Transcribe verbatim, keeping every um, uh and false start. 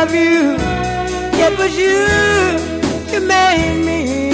love you. It was you, you made me